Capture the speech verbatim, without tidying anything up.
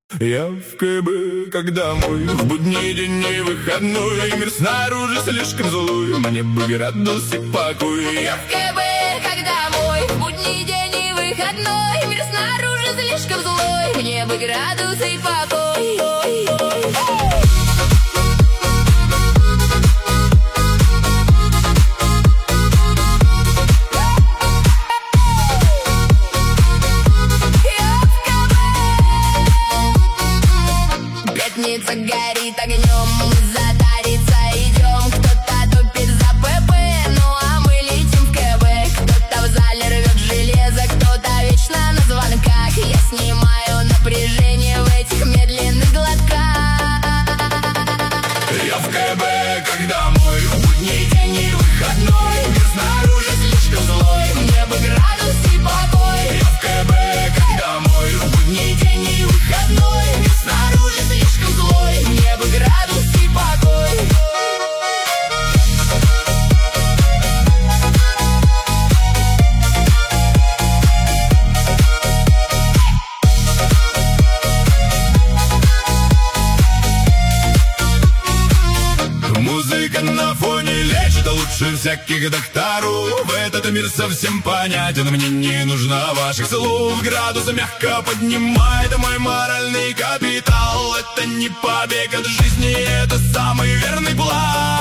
Я в КБ, когда мой в будний день и выходной, мир снаружи слишком злой, мне бы градус и покой. Я в КБ, когда мой в будний день и выходной, мир снаружи слишком злой, мне бы градус и покой. Пятница горит огнем, мы затариться идем. Кто-то топит за ПП, ну а мы летим в КБ. Кто-то в зале рвет железо, кто-то вечно на звонках. Я снимаю напряжение в этих медленных глотках. Я в КБ, когда мой в будний день и выходной, мир снаружи слишком злой, мне бы градус и покой. Я в КБ, когда мой в будний день и выходной, мир снаружи слишком злой, мне бы градус и покой. Музыка на фоне лечит лучше всяких докторов. Этот мир совсем понятен, мне не нужна ваших слов. Градусы мягко поднимает мой моральный капитал. Это не побег от жизни, это самый верный план.